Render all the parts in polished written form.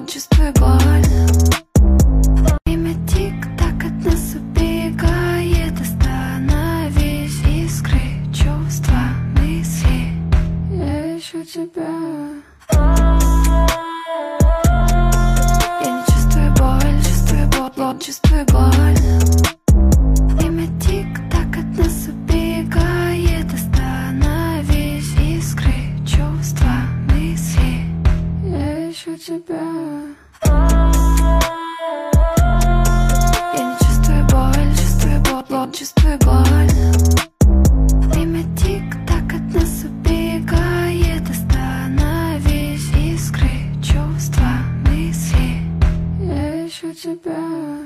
чувствую боль. Время тик-так от нас убегает. Остановись, искры, чувства, мысли. Я ищу тебя. Я не чувствую боль, чувствую боль. Время тик-так от нас убегает. Остановись, искры, чувства, мысли. Я ищу тебя. Я не чувствую боль, чувствую боль. Время тик-так от нас убегает. Остановись, искры, чувства, мысли. Я ищу тебя.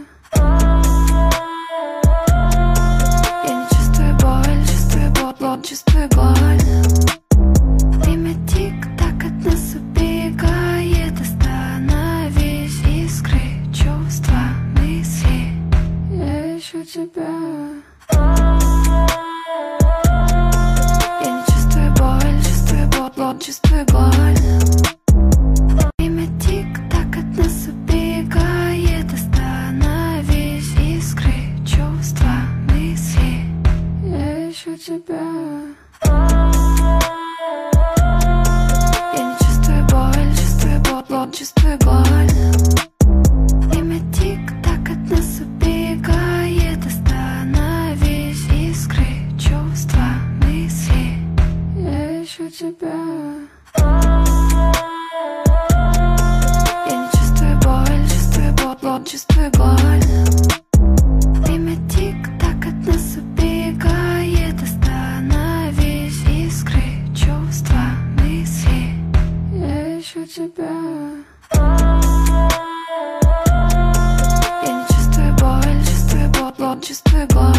Я не чувствую боль, чувствую боль. Время тик-так от нас убегает. Остановись, искры, чувства, мысли. Я ищу тебя. Я не чувствую боль, чувствую боль. Время тик-так от нас убегает. Остановись, искры, чувства, мысли. Я ищу тебя. Я не чувствую боль, чувствую боль. Время тик-так от нас убегает. Остановись, искры, чувства, мысли. Я ищу тебя. Я не чувствую боль, чувствую боль. Время тик-так от нас убегает. Остановись, искры, чувства, мысли. Я ищу тебя. Я не чувствую боль, чувствую боль.